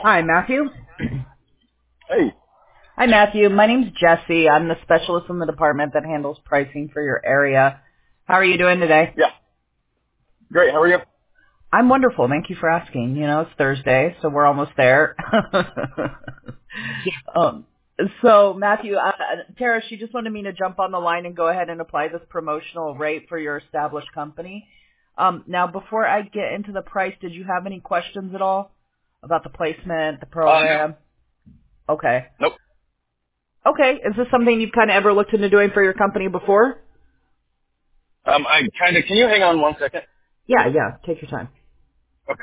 Hi, Matthew. Hey. Hi, Matthew. My name's Jesse. I'm the specialist in the department that handles pricing for your area. How are you doing today? Yeah. Great. How are you? I'm wonderful. Thank you for asking. You know, it's Thursday, so we're almost there. um, so, Matthew, Tara, she just wanted me to jump on the line and go ahead and apply this promotional rate for your established company. Now, before I get into the price, did you have any questions at all about the placement, the No. program? Okay. Nope. Okay. Is this something you've kind of ever looked into doing for your company before? Can you hang on 1 second? Yeah. Take your time. Okay.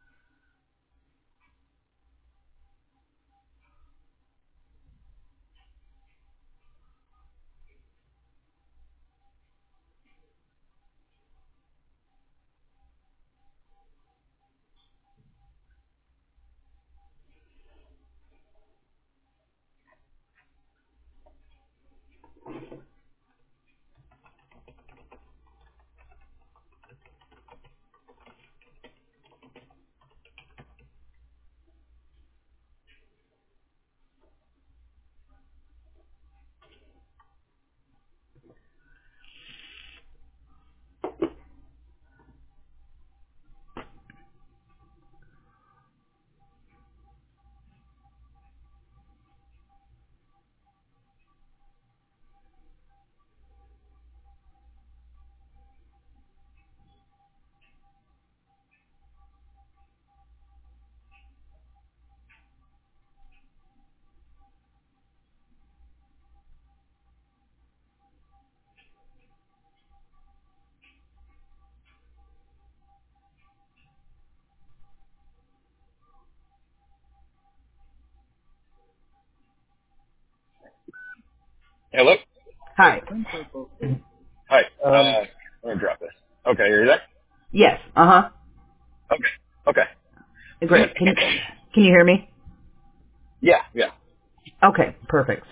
Hello? Hi. Hi. Let me drop this. Okay, are you there? Yes. Uh-huh. Okay. Great. Can you hear me? Yeah. Okay. Perfect.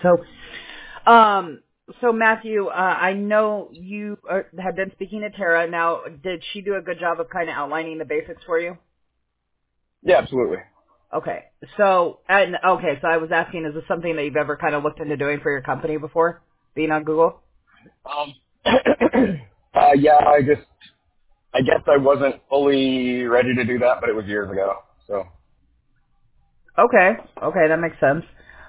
So Matthew, I know you had been speaking to Tara. Now, did she do a good job of kind of outlining the basics for you? Yeah, absolutely. Okay. So I was asking, is this something that you've ever kind of looked into doing for your company before, being on Google? Um, yeah, I guess I wasn't fully ready to do that, but it was years ago. So, Okay. Okay, that makes sense.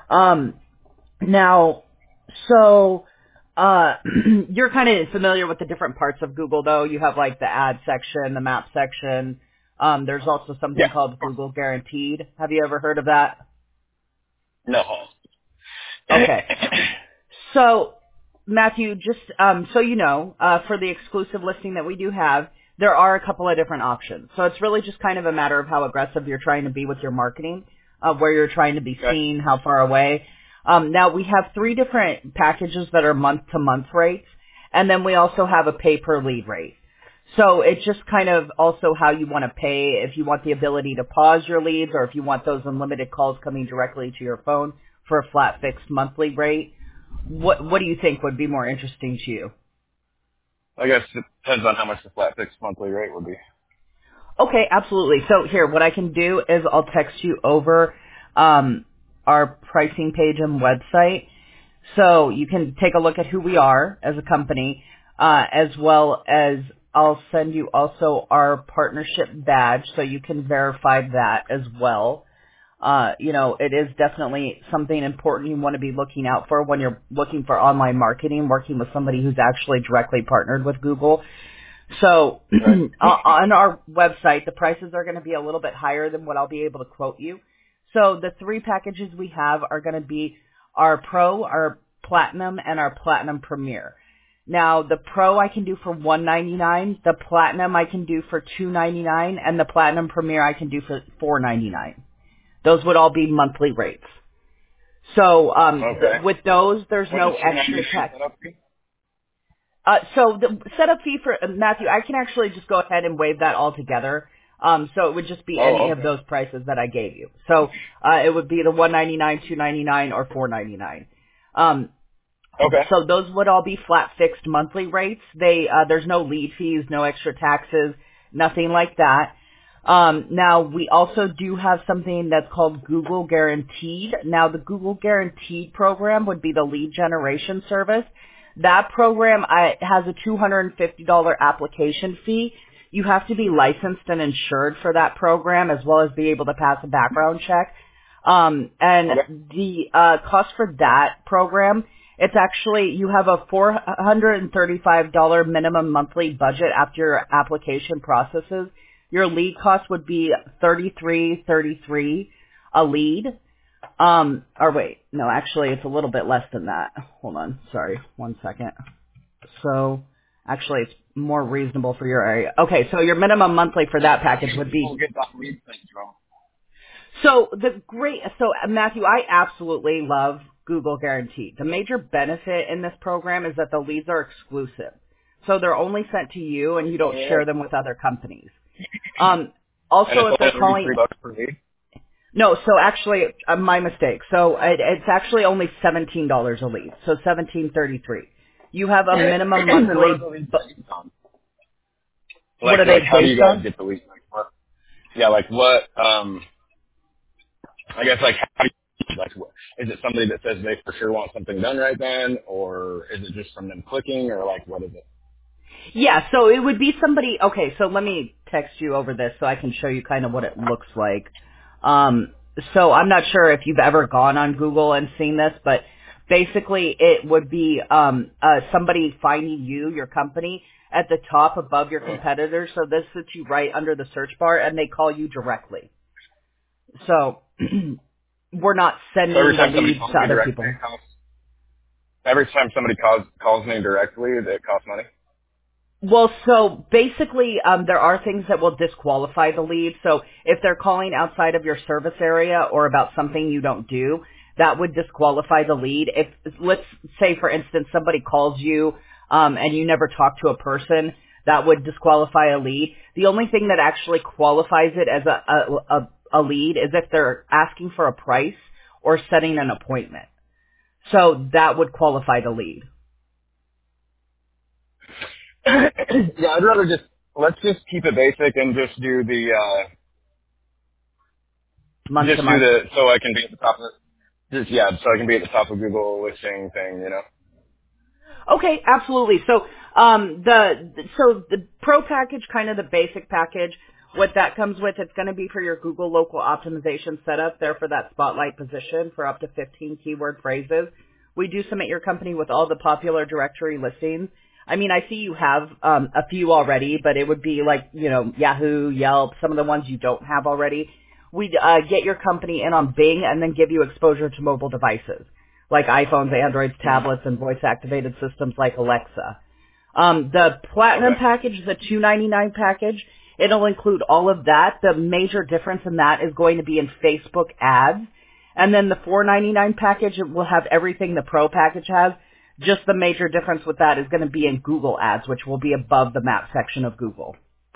Now, so you're kind of familiar with the different parts of Google, though. You have like the ad section, the map section. There's also something yeah. called Google Guaranteed. Have you ever heard of that? No. Okay. So, Matthew, just so you know, for the exclusive listing that we do have, there are a couple of different options. So it's really just kind of a matter of how aggressive you're trying to be with your marketing, where you're trying to be Okay. seen, how far away. Now, we have 3 different packages that are month-to-month rates, and then we also have a pay-per-lead rate. So it's just kind of also how you want to pay, if you want the ability to pause your leads or if you want those unlimited calls coming directly to your phone for a flat fixed monthly rate. What do you think would be more interesting to you? I guess it depends on how much the flat fixed monthly rate would be. Okay, absolutely. So here, what I can do is I'll text you over our pricing page and website, so you can take a look at who we are as a company, as well as I'll send you also our partnership badge, so you can verify that as well. It is definitely something important you want to be looking out for when you're looking for online marketing, working with somebody who's actually directly partnered with Google. So Right. on our website, the prices are going to be a little bit higher than what I'll be able to quote you. So the 3 packages we have are going to be our Pro, our Platinum, and our Platinum Premier. Now, the Pro I can do for $199, the Platinum I can do for $299, and the Platinum Premier I can do for $499. Those would all be monthly rates. So Okay. with those, there's What no is extra 499 tax. set up fee? So the setup fee for Matthew, I can actually just go ahead and waive that altogether. So it would just be any Oh, of okay. those prices that I gave you. So it would be the $199, $299, or $499. Um, Okay. so those would all be flat fixed monthly rates. There's no lead fees, no extra taxes, nothing like that. Now, we also do have something that's called Google Guaranteed. Now, the Google Guaranteed program would be the lead generation service. That program has a $250 application fee. You have to be licensed and insured for that program as well as be able to pass a background check. And the cost for that program, it's actually, you have a $435 minimum monthly budget after your application processes. Your lead cost would be $33.33 a lead. Or wait, no, actually it's a little bit less than that. Hold on, sorry, 1 second. So, actually it's more reasonable for your area. Okay, so your minimum monthly for that package would be... So Matthew, I absolutely love Google Guaranteed. The major benefit in this program is that the leads are exclusive. So they're only sent to you and you don't share them with other companies. Also, if they're calling... $3 per lead? No, so actually, my mistake. So it's actually only $17 a lead. So $17.33. You have a minimum monthly... What are they how do you based guys on? get the lead? What, I guess, how do you, is it somebody that says they for sure want something done right then, or is it just from them clicking, or what is it? Yeah, so it would be somebody, okay, so let me text you over this so I can show you kind of what it looks like. So I'm not sure if you've ever gone on Google and seen this, but basically it would be somebody finding you, your company, at the top above your competitors. So this sits you right under the search bar, and they call you directly. So we're not sending the leads to other people. Every time somebody calls me directly, it costs money? Well, so basically, there are things that will disqualify the lead. So if they're calling outside of your service area or about something you don't do, that would disqualify the lead. If, let's say, for instance, somebody calls you, and you never talk to a person, that would disqualify a lead. The only thing that actually qualifies it as a lead is if they're asking for a price or setting an appointment. So that would qualify the lead. Yeah, I'd rather let's just keep it basic and just do the, Month to month. so I can be at the top of so I can be at the top of Google listing thing, Okay, absolutely. So, the pro package, kind of the basic package, what that comes with, it's going to be for your Google local optimization setup there for that spotlight position for up to 15 keyword phrases. We do submit your company with all the popular directory listings. I mean, I see you have a few already, but it would be Yahoo, Yelp, some of the ones you don't have already. We'd get your company in on Bing and then give you exposure to mobile devices like iPhones, Androids, tablets, and voice-activated systems like Alexa. The Platinum package, the $299 package, it'll include all of that. The major difference in that is going to be in Facebook ads. And then the $499 package will have everything the Pro package has. Just the major difference with that is going to be in Google ads, which will be above the map section of Google.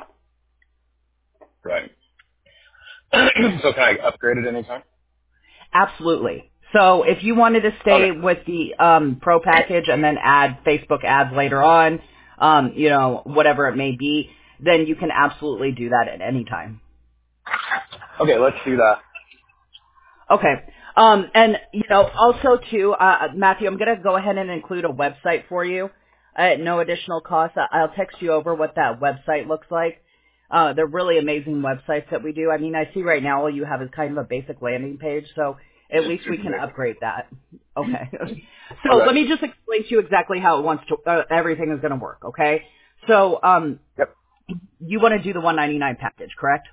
Right. So can I upgrade it anytime? Absolutely. So if you wanted to stay with the Pro package and then add Facebook ads later on, whatever it may be, then you can absolutely do that at any time. Okay, let's do that. Okay. And, also too, Matthew, I'm going to go ahead and include a website for you at no additional cost. I'll text you over what that website looks like. They're really amazing websites that we do. I mean, I see right now all you have is kind of a basic landing page, so at least we can upgrade that. Okay. So let me just explain to you exactly how everything is going to work, okay? So, Yep. You want to do the $199 package, correct?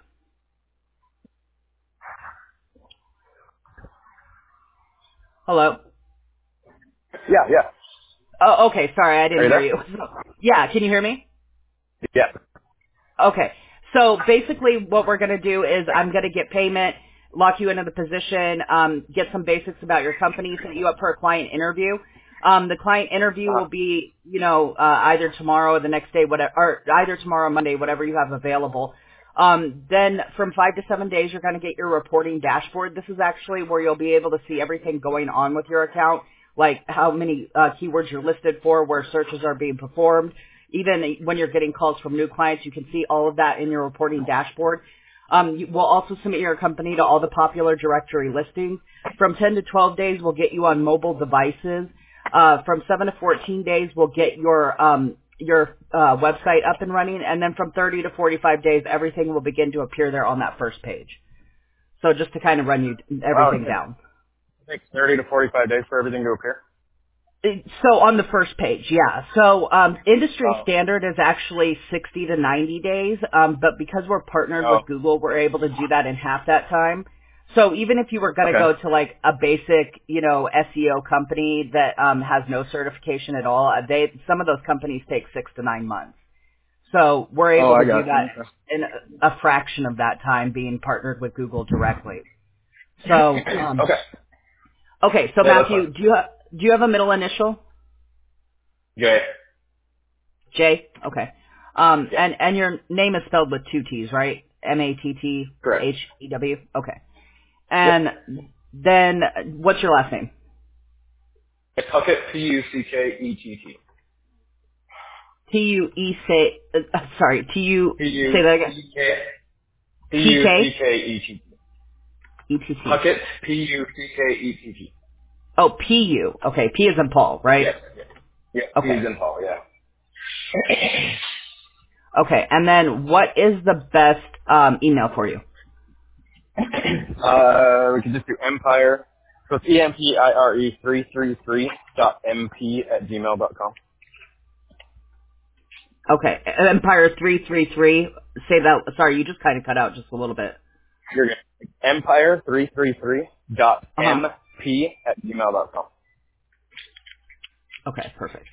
Hello? Yeah. Oh, okay. Sorry, I didn't hear Are you you. Yeah, can you hear me? Yeah. Okay. So basically what we're going to do is I'm going to get payment, lock you into the position, get some basics about your company, set you up for a client interview. The client interview will be, either tomorrow or the next day, or either tomorrow or Monday, whatever you have available. Then from 5 to 7 days, you're going to get your reporting dashboard. This is actually where you'll be able to see everything going on with your account, like how many keywords you're listed for, where searches are being performed. Even when you're getting calls from new clients, you can see all of that in your reporting dashboard. We'll also submit your company to all the popular directory listings. From 10 to 12 days, we'll get you on mobile devices. From 7 to 14 days, we'll get your website up and running. And then from 30 to 45 days, everything will begin to appear there on that first page. So just to kind of run you everything down. It takes 30 to 45 days for everything to appear? So on the first page, yeah. So industry standard is actually 60 to 90 days, but because we're partnered with Google, we're able to do that in half that time. So even if you were going to go to like a basic, SEO company that has no certification at all, some of those companies take 6 to 9 months. So we're able to do that in a fraction of that time, being partnered with Google directly. So okay. So Matthew, do you have a middle initial? J. J. Okay. And your name is spelled with 2 T's, right? Mattthew. Okay. And then what's your last name? Puckett, Puckett. Say that again. Puckett, E-T-T. Puckett, Puckett. Oh, P-U. Okay, P is in Paul, right? Yes. Yeah, okay. P is in Paul, yeah. Okay, and then what is the best email for you? We can just do Empire. So it's EMPIRE 333.mp@gmail.com. Okay, Empire 333. Say that. Sorry, you just kind of cut out just a little bit. You're good. Empire 333.mp@gmail.com. Okay, perfect.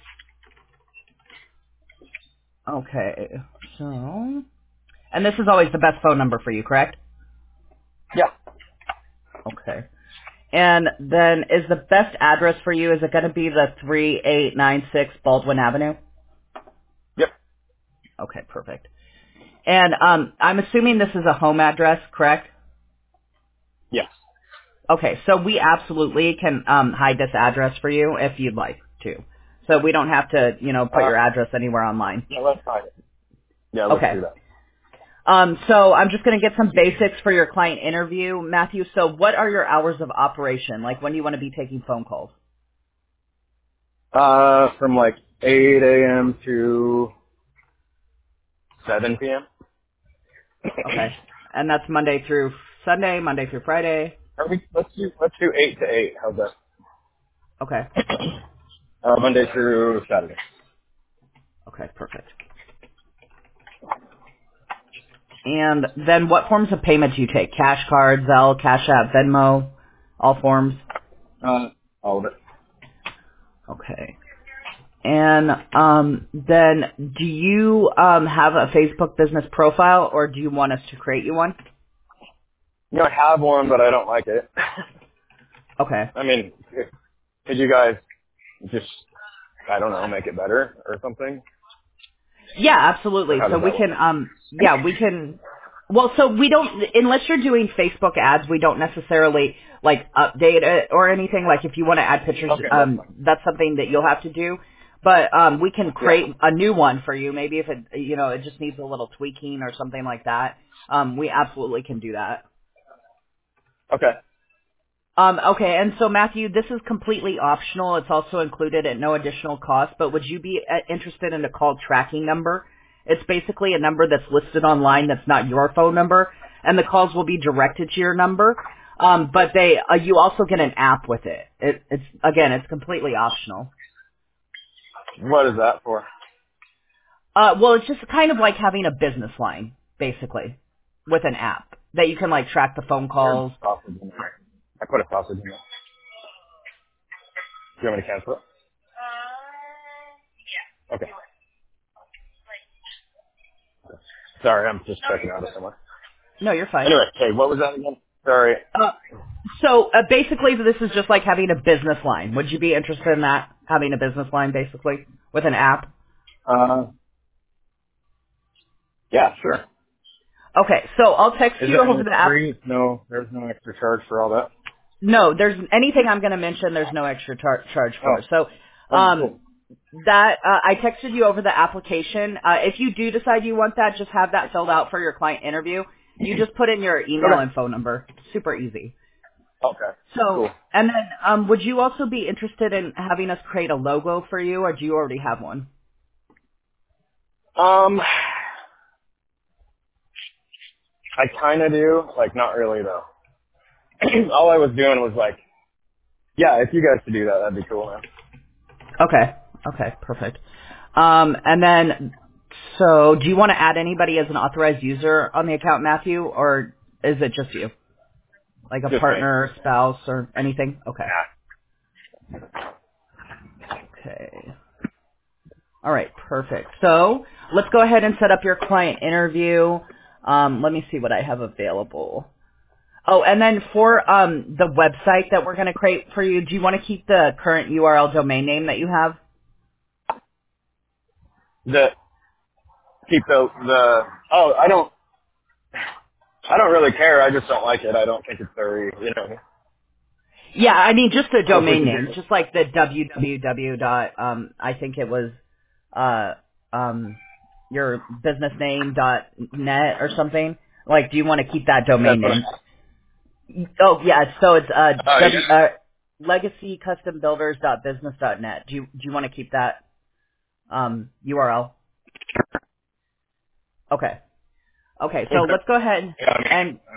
Okay, so, and this is always the best phone number for you, correct? Yeah. Okay. And then is the best address for you, is it going to be the 3896 Baldwin Avenue? Yep. Okay, perfect. And I'm assuming this is a home address, correct? Yes. Okay, so we absolutely can hide this address for you if you'd like to. So we don't have to, put your address anywhere online. Yeah, let's hide it. Yeah, let's do that. So I'm just going to get some basics for your client interview, Matthew. So what are your hours of operation? Like when do you want to be taking phone calls? From like 8 a.m. to 7 p.m. Okay. And that's Monday through Sunday, Monday through Friday? Let's do 8 to 8. How's that? Okay. Monday through Saturday. Okay, perfect. And then what forms of payment do you take? Cash card, Zelle, Cash App, Venmo, all forms? All of it. Okay. And then do you have a Facebook business profile, or do you want us to create you one? I have one, but I don't like it. Okay. I mean, could you guys just, I don't know, make it better or something? Yeah, absolutely. So we can, we can. Well, so we don't, unless you're doing Facebook ads, we don't necessarily like update it or anything. Like if you want to add pictures, that's something that you'll have to do. But we can create a new one for you. Maybe if it, it just needs a little tweaking or something like that. We absolutely can do that. Okay. Okay, and so Matthew, this is completely optional. It's also included at no additional cost, but would you be interested in a call tracking number? It's basically a number that's listed online that's not your phone number, and the calls will be directed to your number, but you also get an app with it. It's completely optional. What is that for? Well, it's just kind of like having a business line, basically, with an app that you can like track the phone calls. I put a sausage in there. Do you want me to cancel it? Yeah. Okay. Sorry, I'm just checking out of somewhere. No, you're fine. Anyway, okay, what was that again? Sorry. So basically, this is just like having a business line. Would you be interested in that, having a business line, basically, with an app? Yeah, sure. Okay, so I'll text you over the app. No, there's no extra charge for all that. No, there's anything I'm going to mention. There's no extra charge for. So, cool. that I texted you over the application. If you do decide you want that, just have that filled out for your client interview. You just put in your email Okay. and phone number. Super easy. Okay. So, Cool. and then would you also be interested in having us create a logo for you, or do you already have one? I kind of do. Like, not really, though. All I was doing was like, yeah, if you guys could do that, that'd be cool, man. Okay. Okay, perfect. And then, so do you want to add anybody as an authorized user on the account, Matthew, or is it just you? Like a Just me. partner, spouse, or anything? Okay. Yeah. Okay. All right, perfect. So let's go ahead and set up your client interview. Let me see what I have available. Oh, and then for the website that we're going to create for you, do you want to keep the current URL domain name that you have? Keep oh, I don't really care. I just don't like it. I don't think it's very, Yeah, I mean just the so if we domain could name, just, just like the www dot I think it was uh your business name dot net or something. Like, do you want to keep that domain that's what name? Oh yeah, so it's yeah. legacycustombuilders.business.net. Do you want to keep that URL? Okay. Okay, so Okay. let's go ahead Yeah, I mean, and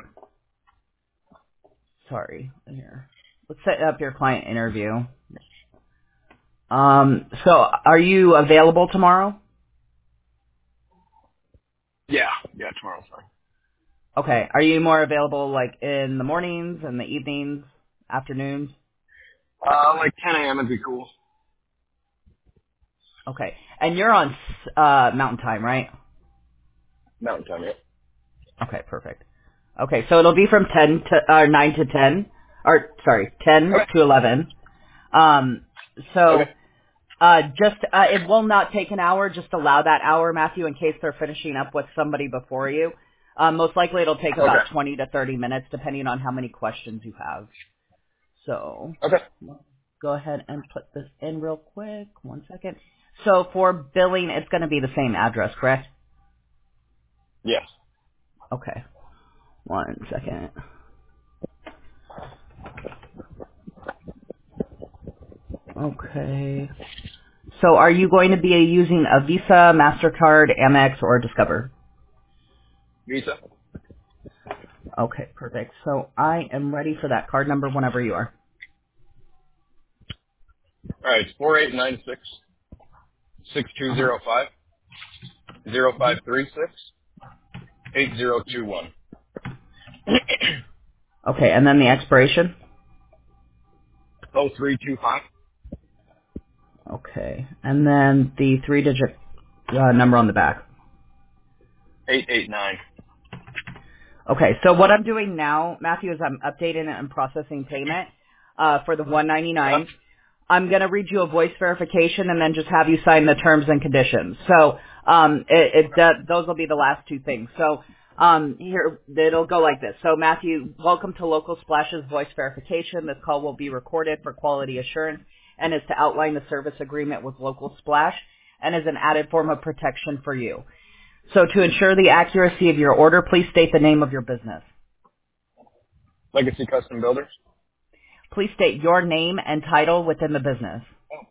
sorry, here. Let's set up your client interview. So are you available tomorrow? yeah, tomorrow's fine. Okay. Are you more available like in the mornings and the evenings, afternoons? Like 10 a.m. would be cool. Okay. And you're on Mountain Time, right? Mountain time, yeah. Okay, perfect. Okay, so it'll be from 9 to 10, or sorry, 10 Okay. to 11. Um, Okay. so it will not take an hour. Just allow that hour, Matthew, in case they're finishing up with somebody before you. Most likely it'll take Okay. about 20 to 30 minutes, depending on how many questions you have. So Okay. go ahead and put this in real quick. 1 second. So for billing, it's going to be the same address, correct? Yes. Okay. 1 second. Okay. So are you going to be using a Visa, MasterCard, Amex, or Discover? Visa. Okay, perfect. So I am ready for that card number whenever you are. All right, it's 4896-6205-0536-8021. Okay, and then the expiration? 0325. Okay. And then the three-digit number on the back. 889. Okay, so what I'm doing now, Matthew, is I'm updating it and processing payment for the $199. I'm going to read you a voice verification and then just have you sign the terms and conditions. So those will be the last two things. So here, it'll go like this. So Matthew, welcome to Local Splash's voice verification. This call will be recorded for quality assurance and is to outline the service agreement with Local Splash and is an added form of protection for you. So to ensure the accuracy of your order, please state the name of your business. Legacy Custom Builders. Please state your name and title within the business.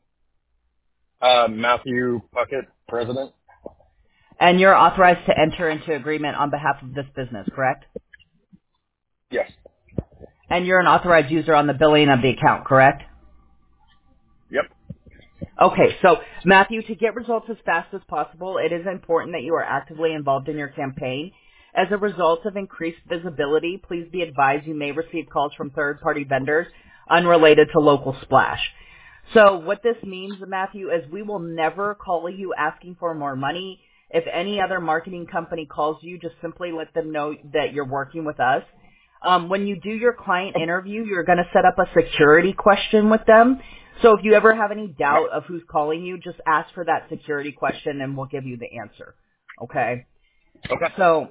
Matthew Puckett, President. And you're authorized to enter into agreement on behalf of this business, correct? Yes. And you're an authorized user on the billing of the account, correct? Yep. Okay, so Matthew, to get results as fast as possible, it is important that you are actively involved in your campaign. As a result of increased visibility, please be advised you may receive calls from third-party vendors unrelated to Local Splash. So what this means, Matthew, is we will never call you asking for more money. If any other marketing company calls you, just simply let them know that you're working with us. When you do your client interview, you're going to set up a security question with them. So if you ever have any doubt of who's calling you, just ask for that security question and we'll give you the answer. Okay? Okay. So,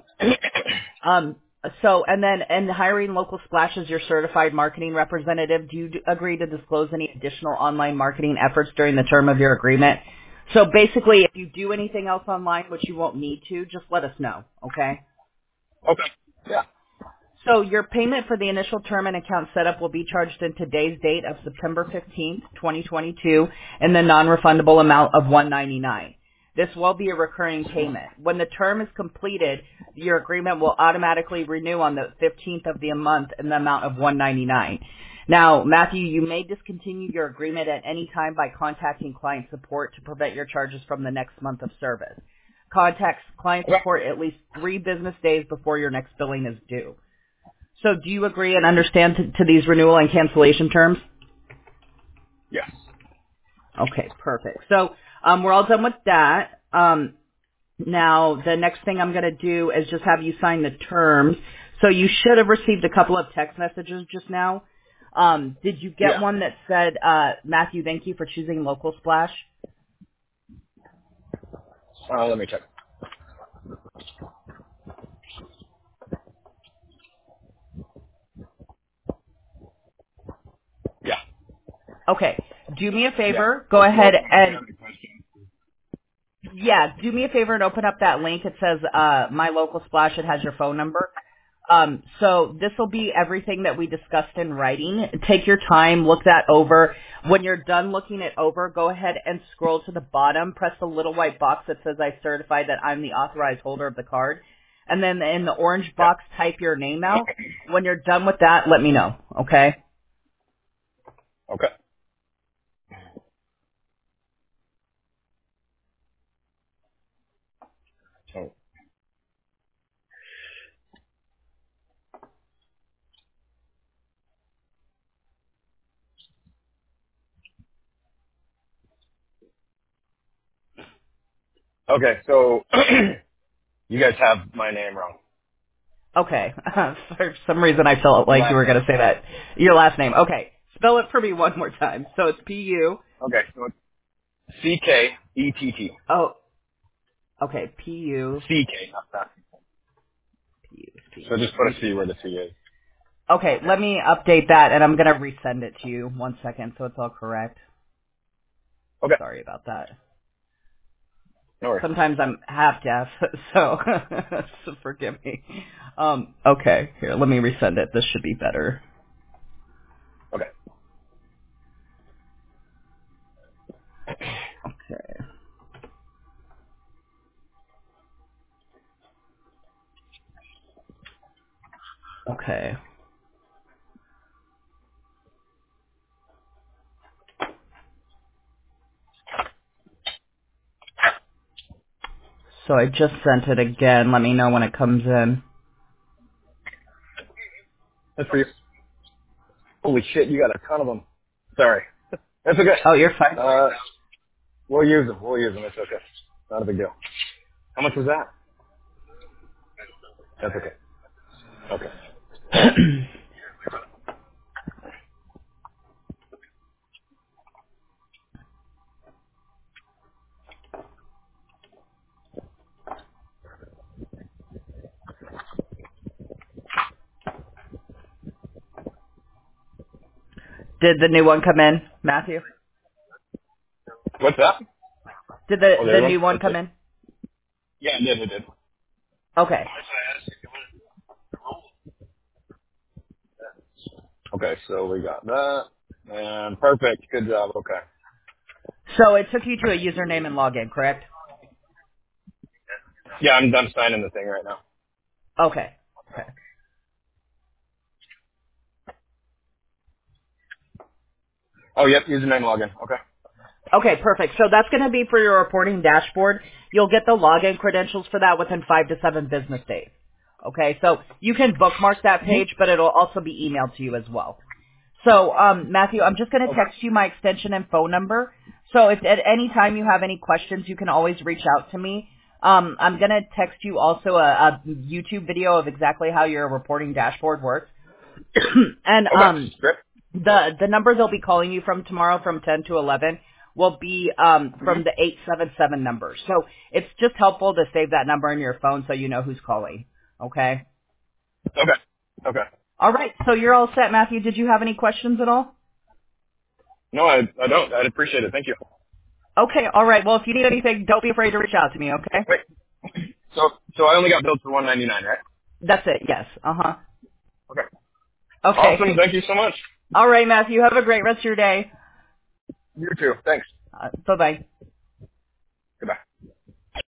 and hiring Local Splash as your certified marketing representative, do you agree to disclose any additional online marketing efforts during the term of your agreement? So basically, if you do anything else online, which you won't need to, just let us know, okay? Okay. Yeah. So your payment for the initial term and account setup will be charged in today's date of September 15th, 2022, in the non-refundable amount of $199. This will be a recurring payment. When the term is completed, your agreement will automatically renew on the 15th of the month in the amount of $199. Now, Matthew, you may discontinue your agreement at any time by contacting client support to prevent your charges from the next month of service. Contact client Okay. support at least 3 business days before your next billing is due. So do you agree and understand to these renewal and cancellation terms? Yes. Okay, perfect. So we're all done with that. Now, the next thing I'm going to do is just have you sign the terms. So you should have received a couple of text messages just now. Did you get Yeah. one that said, Matthew, thank you for choosing Local Splash? Let me check. Yeah. Okay. Do me a Yeah. favor. Go Well, ahead if you and have any questions. yeah, do me a favor and open up that link. It says My Local Splash. It has your phone number. So this will be everything that we discussed in writing. Take your time, look that over. When you're done looking it over, go ahead and scroll to the bottom. Press the little white box that says I certify that I'm the authorized holder of the card. And then in the orange Yeah. box, type your name out. When you're done with that, let me know. Okay? Okay. So, okay. So you guys have my name wrong. Okay. For some reason, I felt like you Last were going name. to say that. Your last name. Okay. Spell it for me one more time. So it's P-U. Okay. So it's CKETT. Oh, okay. P-U. CK, not that. So just put a C P-U-C-K. where the C is. Okay, let me update that, and I'm going to resend it to you. 1 second, so it's all correct. Okay. Sorry about that. No worries. Sometimes I'm half deaf, so, so forgive me. Okay, here, let me resend it. This should be better. Okay. Okay. Okay. So I just sent it again. Let me know when it comes in. That's for you. Holy shit, you got a ton of them. Sorry. That's okay. Oh, you're fine. We'll use them. We'll use them. It's okay. Not a big deal. How much was that? That's okay. Okay. Did the new one come in, Matthew? What's that? Did Oh, the the other one? new one That's come it. in? Yeah, it did. It did. Okay. Okay, so we got that. And perfect. Good job. Okay. So it took you to a username and login, correct? Yeah, I'm done signing the thing right now. Okay. Okay. Oh, yep. Username login. Okay. Okay, perfect. So that's going to be for your reporting dashboard. You'll get the login credentials for that within 5 to 7 business days. Okay, so you can bookmark that page, but it'll also be emailed to you as well. So, Matthew, I'm just going to Okay. text you my extension and phone number. So if at any time you have any questions, you can always reach out to me. I'm going to text you also a YouTube video of exactly how your reporting dashboard works. And Okay. Great. the number they'll be calling you from tomorrow from 10 to 11 will be from the 877 number. So it's just helpful to save that number in your phone so you know who's calling. Okay? Okay. Okay. All right. So you're all set, Matthew. Did you have any questions at all? No, I don't. I'd appreciate it. Thank you. Okay. All right. Well, if you need anything, don't be afraid to reach out to me, okay? Wait. So I only got billed for $199, right? That's it. Yes. Uh-huh. Okay. Okay. Awesome. Thank you so much. All right, Matthew. Have a great rest of your day. You too. Thanks. Bye-bye.